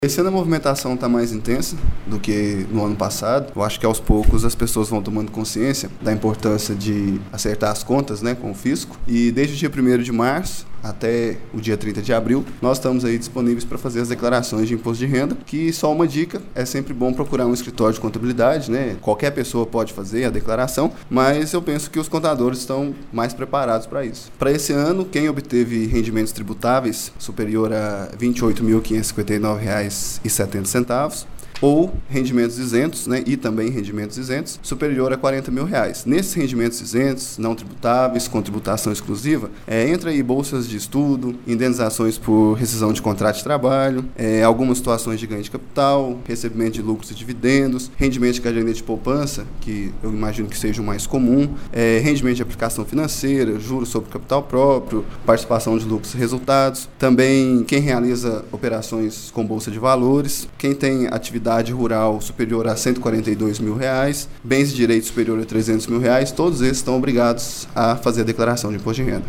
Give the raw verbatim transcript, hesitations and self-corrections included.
Esse ano a movimentação está mais intensa do que no ano passado. Eu acho que aos poucos as pessoas vão tomando consciência da importância de acertar as contas, né, com o fisco. E desde o dia primeiro de março até o dia trinta de abril, nós estamos aí disponíveis para fazer as declarações de imposto de renda, que só uma dica, é sempre bom procurar um escritório de contabilidade, né? Qualquer pessoa pode fazer a declaração, mas eu penso que os contadores estão mais preparados para isso. Para esse ano, quem obteve rendimentos tributáveis superior a vinte e oito mil quinhentos e cinquenta e nove reais e setenta centavos, ou rendimentos isentos, né, e também rendimentos isentos, superior a quarenta mil reais. Nesses rendimentos isentos, não tributáveis, com tributação exclusiva, é, entra aí bolsas de estudo, indenizações por rescisão de contrato de trabalho, é, algumas situações de ganho de capital, recebimento de lucros e dividendos, rendimento de caderneta de poupança, que eu imagino que seja o mais comum, é, rendimento de aplicação financeira, juros sobre capital próprio, participação de lucros e resultados, também quem realiza operações com bolsa de valores, quem tem atividade rural superior a cento e quarenta e dois mil reais, bens e direitos superior a trezentos mil reais, todos esses estão obrigados a fazer a declaração de imposto de renda.